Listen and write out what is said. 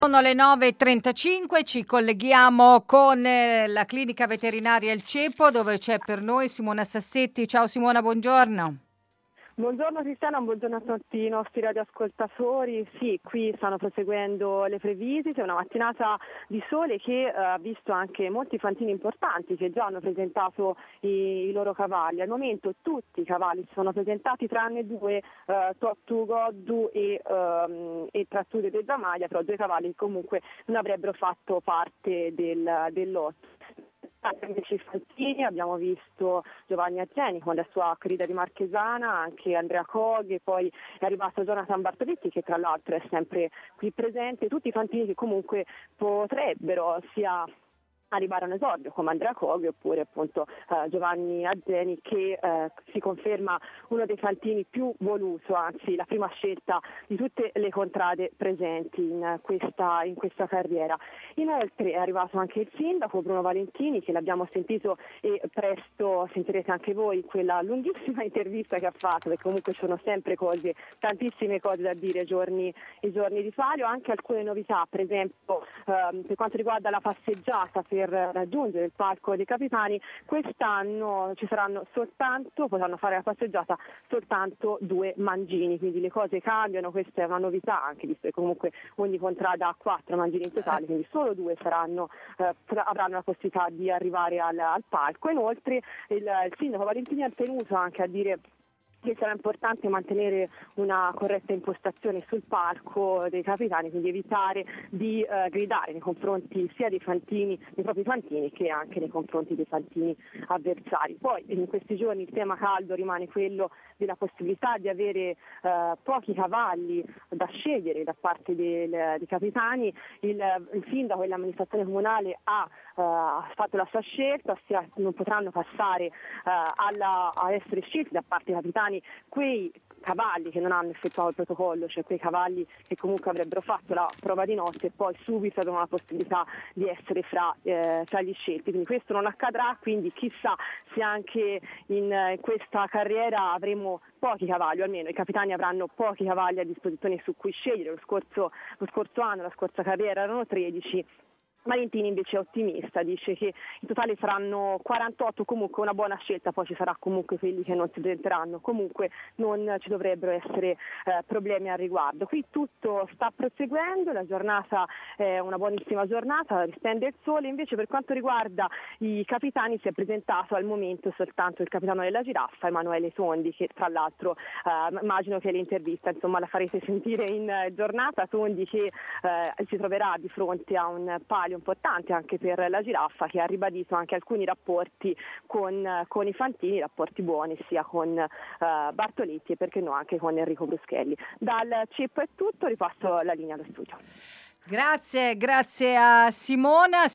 Sono le 9:35, ci colleghiamo con la clinica veterinaria Il Cepo, dove c'è per noi Simona Sassetti. Ciao Simona, buongiorno. Buongiorno Cristiana, buongiorno a tutti i nostri radioascoltatori. Sì, qui stanno proseguendo le previsite, una mattinata di sole che ha visto anche molti fantini importanti che già hanno presentato i loro cavalli. Al momento tutti i cavalli si sono presentati tranne due, Tottu Goddu e Trattude de Zamaglia, però due cavalli che comunque non avrebbero fatto parte del lotto. Invece i fantini abbiamo visto Giovanni Azzeni con la sua corrida di Marchesana, anche Andrea Coghi, poi è arrivato Jonathan Bartoletti che tra l'altro è sempre qui presente, tutti i fantini che comunque potrebbero sia arrivare a un esordio come Andrea Coghi oppure appunto Giovanni Azzeni che si conferma uno dei fantini più voluto, anzi la prima scelta di tutte le contrade presenti in questa carriera. Inoltre è arrivato anche il sindaco Bruno Valentini, che l'abbiamo sentito e presto sentirete anche voi quella lunghissima intervista che ha fatto, perché comunque ci sono sempre tantissime cose da dire i giorni di palio, anche alcune novità, per esempio per quanto riguarda la passeggiata per raggiungere il palco dei capitani. Quest'anno potranno fare la passeggiata soltanto 2 mangini, quindi le cose cambiano, questa è una novità, anche visto che comunque ogni contrada ha 4 mangini in totale, quindi solo 2 avranno la possibilità di arrivare al palco. Inoltre il sindaco Valentini ha tenuto anche a dire che sarà importante mantenere una corretta impostazione sul palco dei capitani, quindi evitare di gridare nei confronti sia dei propri fantini, che anche nei confronti dei fantini avversari. Poi in questi giorni il tema caldo rimane quello della possibilità di avere pochi cavalli da scegliere da parte dei capitani. Il sindaco e l'amministrazione comunale ha fatto la sua scelta, non potranno passare a essere scelti da parte dei capitani quei cavalli che non hanno effettuato il protocollo, cioè quei cavalli che comunque avrebbero fatto la prova di notte e poi subito avevano la possibilità di essere fra gli scelti. Quindi questo non accadrà, quindi chissà se anche in questa carriera avremo pochi cavalli, o almeno i capitani avranno pochi cavalli a disposizione su cui scegliere. Lo scorso anno, la scorsa carriera erano 13. Valentini invece è ottimista, dice che in totale saranno 48, comunque una buona scelta, poi ci sarà comunque quelli che non si presenteranno, comunque non ci dovrebbero essere problemi al riguardo. Qui tutto sta proseguendo, la giornata è una buonissima giornata, risplende il sole. Invece per quanto riguarda i capitani si è presentato al momento soltanto il capitano della Giraffa, Emanuele Tondi, che tra l'altro immagino che l'intervista la farete sentire in giornata. Tondi che si troverà di fronte a un palio importante anche per la Giraffa, che ha ribadito anche alcuni rapporti con i fantini, rapporti buoni sia con Bartoletti e perché no anche con Enrico Bruschelli. Dal Cepo è tutto, ripasso la linea allo studio. Grazie a Simona.